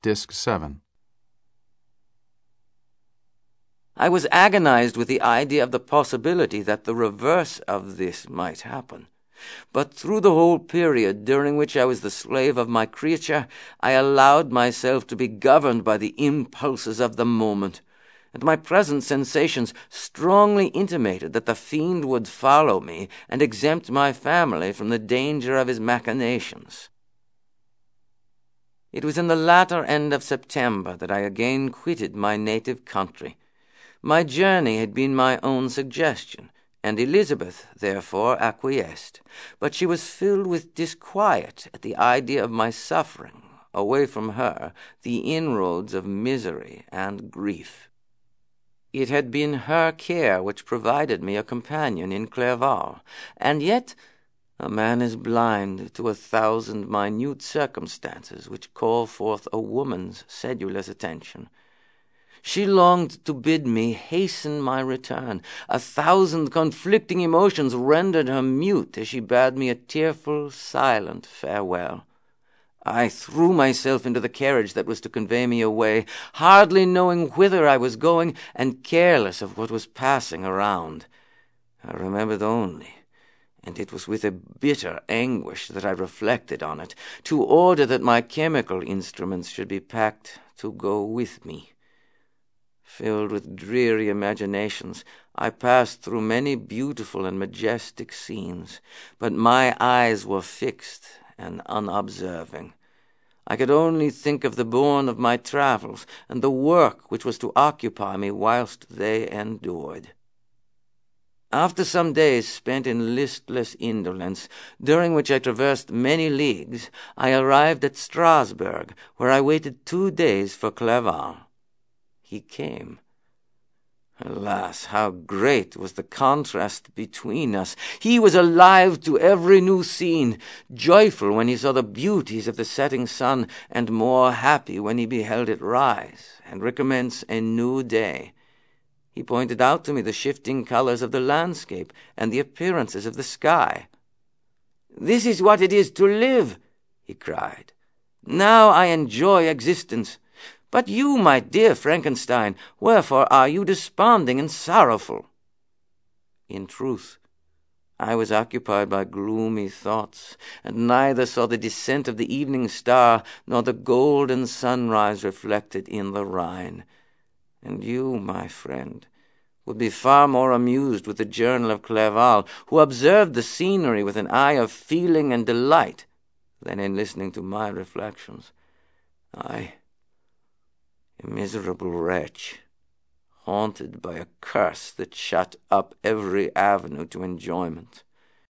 Disc 7. I was agonized with the idea of the possibility that the reverse of this might happen. But through the whole period during which I was the slave of my creature, I allowed myself to be governed by the impulses of the moment, and my present sensations strongly intimated that the fiend would follow me and exempt my family from the danger of his machinations. It was in the latter end of September that I again quitted my native country. My journey had been my own suggestion, and Elizabeth therefore acquiesced, but she was filled with disquiet at the idea of my suffering, away from her, the inroads of misery and grief. It had been her care which provided me a companion in Clerval, and yet a man is blind to 1,000 minute circumstances which call forth a woman's sedulous attention. She longed to bid me hasten my return. 1,000 conflicting emotions rendered her mute as she bade me a tearful, silent farewell. I threw myself into the carriage that was to convey me away, hardly knowing whither I was going, and careless of what was passing around. I remembered only, and it was with a bitter anguish that I reflected on it, to order that my chemical instruments should be packed to go with me. Filled with dreary imaginations, I passed through many beautiful and majestic scenes, but my eyes were fixed and unobserving. I could only think of the bourne of my travels, and the work which was to occupy me whilst they endured. After some days spent in listless indolence, during which I traversed many leagues, I arrived at Strasbourg, where I waited 2 days for Clerval. He came. Alas, how great was the contrast between us! He was alive to every new scene, joyful when he saw the beauties of the setting sun, and more happy when he beheld it rise and recommence a new day. He pointed out to me the shifting colors of the landscape and the appearances of the sky. "This is what it is to live," he cried. "Now I enjoy existence. But you, my dear Frankenstein, wherefore are you desponding and sorrowful?" In truth, I was occupied by gloomy thoughts, and neither saw the descent of the evening star nor the golden sunrise reflected in the Rhine. And you, my friend, would be far more amused with the journal of Clerval, who observed the scenery with an eye of feeling and delight, than in listening to my reflections. I, a miserable wretch, haunted by a curse that shut up every avenue to enjoyment.